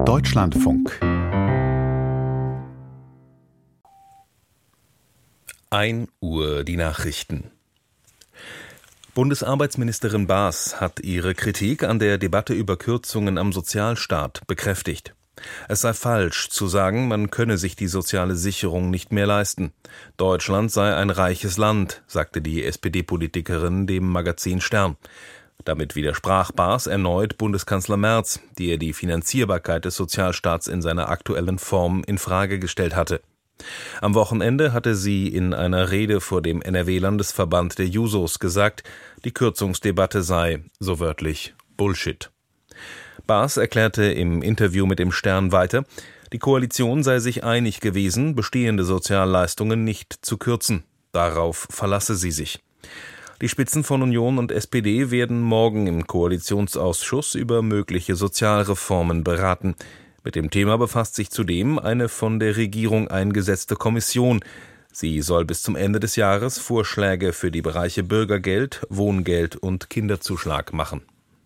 Deutschlandfunk. 1 Uhr die Nachrichten. Bundesarbeitsministerin Baas hat ihre Kritik an der Debatte über Kürzungen am Sozialstaat bekräftigt. Es sei falsch zu sagen, man könne sich die soziale Sicherung nicht mehr leisten. Deutschland sei ein reiches Land, sagte die SPD-Politikerin dem Magazin Stern. Damit widersprach Baas erneut Bundeskanzler Merz, der die Finanzierbarkeit des Sozialstaats in seiner aktuellen Form in Frage gestellt hatte. Am Wochenende hatte sie in einer Rede vor dem NRW-Landesverband der Jusos gesagt, die Kürzungsdebatte sei, so wörtlich, Bullshit. Baas erklärte im Interview mit dem Stern weiter, die Koalition sei sich einig gewesen, bestehende Sozialleistungen nicht zu kürzen. Darauf verlasse sie sich. Die Spitzen von Union und SPD werden morgen im Koalitionsausschuss über mögliche Sozialreformen beraten. Mit dem Thema befasst sich zudem eine von der Regierung eingesetzte Kommission. Sie soll bis zum Ende des Jahres Vorschläge für die Bereiche Bürgergeld, Wohngeld und Kinderzuschlag machen.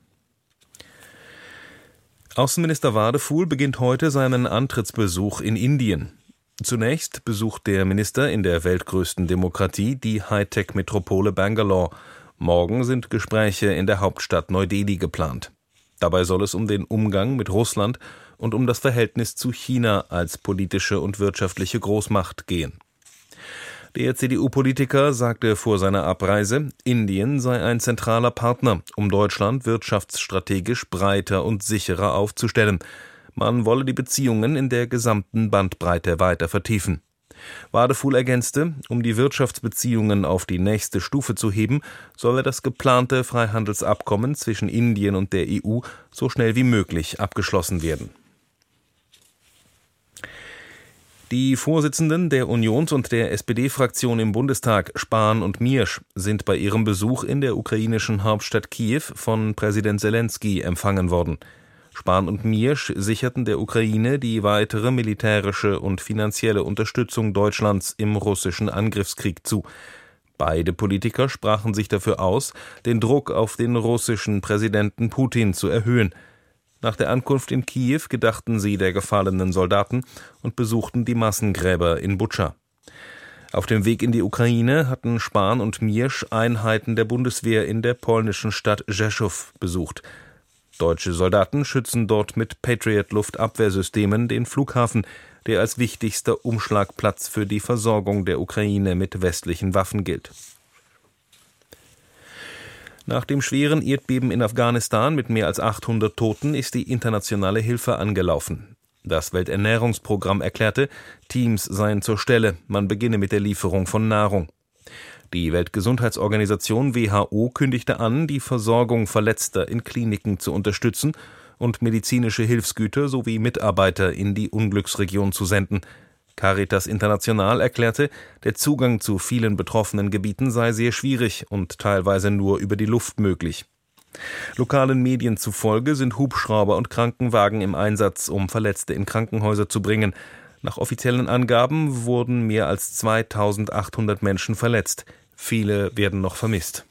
Außenminister Wadefuhl beginnt heute seinen Antrittsbesuch in Indien. Zunächst besucht der Minister in der weltgrößten Demokratie die Hightech-Metropole Bangalore. Morgen sind Gespräche in der Hauptstadt Neu-Delhi geplant. Dabei soll es um den Umgang mit Russland und um das Verhältnis zu China als politische und wirtschaftliche Großmacht gehen. Der CDU-Politiker sagte vor seiner Abreise, Indien sei ein zentraler Partner, um Deutschland wirtschaftsstrategisch breiter und sicherer aufzustellen. Man wolle die Beziehungen in der gesamten Bandbreite weiter vertiefen. Wadefuhl ergänzte, um die Wirtschaftsbeziehungen auf die nächste Stufe zu heben, solle das geplante Freihandelsabkommen zwischen Indien und der EU so schnell wie möglich abgeschlossen werden. Die Vorsitzenden der Unions- und der SPD-Fraktion im Bundestag, Spahn und Miersch, sind bei ihrem Besuch in der ukrainischen Hauptstadt Kiew von Präsident Selenskyj empfangen worden. Spahn und Miersch sicherten der Ukraine die weitere militärische und finanzielle Unterstützung Deutschlands im russischen Angriffskrieg zu. Beide Politiker sprachen sich dafür aus, den Druck auf den russischen Präsidenten Putin zu erhöhen. Nach der Ankunft in Kiew gedachten sie der gefallenen Soldaten und besuchten die Massengräber in Butscha. Auf dem Weg in die Ukraine hatten Spahn und Miersch Einheiten der Bundeswehr in der polnischen Stadt Rzeszów besucht. Deutsche Soldaten schützen dort mit Patriot-Luftabwehrsystemen den Flughafen, der als wichtigster Umschlagplatz für die Versorgung der Ukraine mit westlichen Waffen gilt. Nach dem schweren Erdbeben in Afghanistan mit mehr als 800 Toten ist die internationale Hilfe angelaufen. Das Welternährungsprogramm erklärte, Teams seien zur Stelle, man beginne mit der Lieferung von Nahrung. Die Weltgesundheitsorganisation WHO kündigte an, die Versorgung Verletzter in Kliniken zu unterstützen und medizinische Hilfsgüter sowie Mitarbeiter in die Unglücksregion zu senden. Caritas International erklärte, der Zugang zu vielen betroffenen Gebieten sei sehr schwierig und teilweise nur über die Luft möglich. Lokalen Medien zufolge sind Hubschrauber und Krankenwagen im Einsatz, um Verletzte in Krankenhäuser zu bringen. Nach offiziellen Angaben wurden mehr als 2800 Menschen verletzt. Viele werden noch vermisst.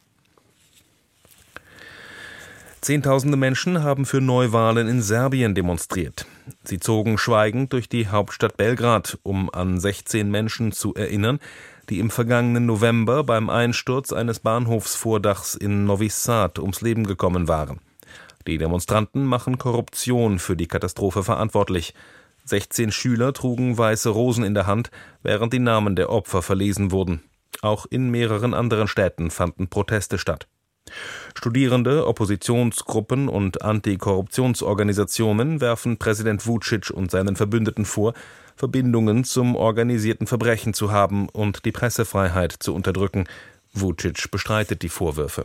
Zehntausende Menschen haben für Neuwahlen in Serbien demonstriert. Sie zogen schweigend durch die Hauptstadt Belgrad, um an 16 Menschen zu erinnern, die im vergangenen November beim Einsturz eines Bahnhofsvordachs in Novi Sad ums Leben gekommen waren. Die Demonstranten machen Korruption für die Katastrophe verantwortlich. 16 Schüler trugen weiße Rosen in der Hand, während die Namen der Opfer verlesen wurden. Auch in mehreren anderen Städten fanden Proteste statt. Studierende, Oppositionsgruppen und Antikorruptionsorganisationen werfen Präsident Vučić und seinen Verbündeten vor, Verbindungen zum organisierten Verbrechen zu haben und die Pressefreiheit zu unterdrücken. Vučić bestreitet die Vorwürfe.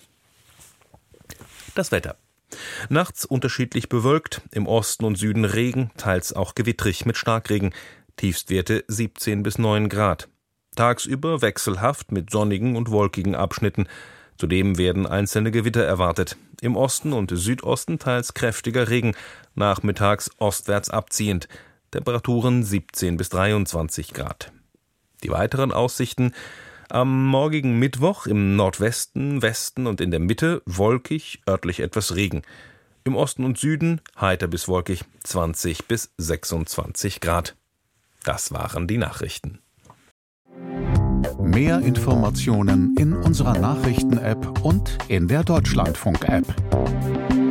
Das Wetter. Nachts unterschiedlich bewölkt, im Osten und Süden Regen, teils auch gewittrig mit Starkregen, Tiefstwerte 17 bis 9 Grad. Tagsüber wechselhaft mit sonnigen und wolkigen Abschnitten. Zudem werden einzelne Gewitter erwartet. Im Osten und Südosten teils kräftiger Regen, nachmittags ostwärts abziehend. Temperaturen 17 bis 23 Grad. Die weiteren Aussichten: am morgigen Mittwoch im Nordwesten, Westen und in der Mitte wolkig, örtlich etwas Regen. Im Osten und Süden heiter bis wolkig 20 bis 26 Grad. Das waren die Nachrichten. Mehr Informationen in unserer Nachrichten-App und in der Deutschlandfunk-App.